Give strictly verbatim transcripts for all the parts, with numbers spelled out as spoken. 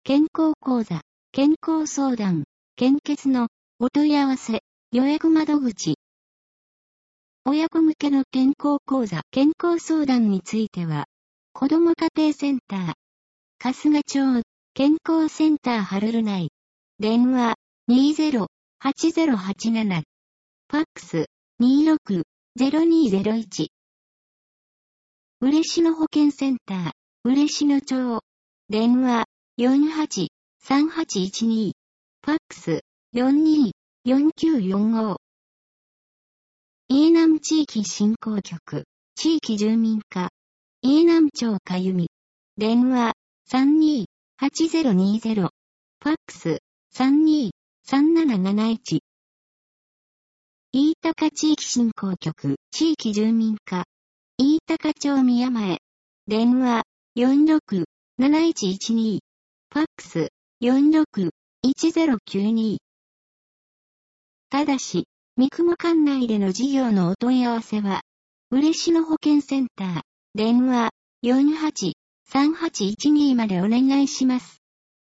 健康講座、健康相談、献血のお問い合わせ、予約窓口。親子向けの健康講座、健康相談については、子ども家庭センター、春日町、健康センターハルル内、電話 にーぜろ はちぜろはちなな、ファックス にーろく ぜろにーぜろいち。嬉野保健センター、嬉野町、電話 よんはち さんはちいちに、ファックス よんにー よんきゅうよんご。飯南地域振興局、地域住民課、飯南町かゆみ、電話 さんにー はちぜろにーぜろ、ファックス さんにー さんなななないち。飯高地域振興局、地域住民課、飯高町宮前、電話 よんろく なないちいちに、ファックス よんろく いちぜろきゅうに。ただし、三雲管内での事業のお問い合わせは、嬉野保健センター、電話 よんはち さんはちいちに までお願いします。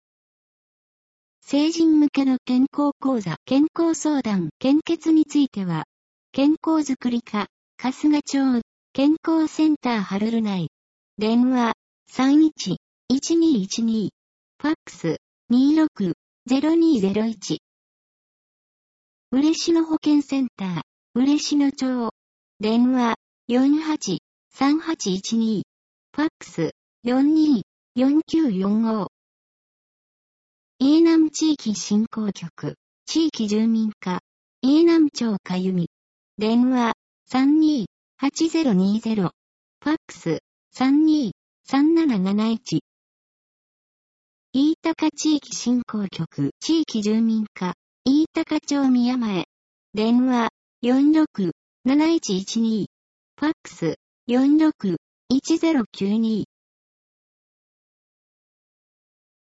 成人向けの健康講座、健康相談、献血については、健康づくり課、春日町、健康センターハルル内、電話 さんいち いちにいちに、ファックス にーろく ぜろにーぜろいち。嬉野保健センター、嬉野町、電話 よんはち さんはちいちに、ファックス よんにー よんきゅうよんご。飯南地域振興局、地域住民課、飯南町かゆみ、電話 さんにー はちぜろにーぜろ、ファックス さんにー さんなななないち。飯高地域振興局、地域住民課、飯高町宮前、電話 よんろく なないちいちに、ファックス よんろく いちぜろきゅうに。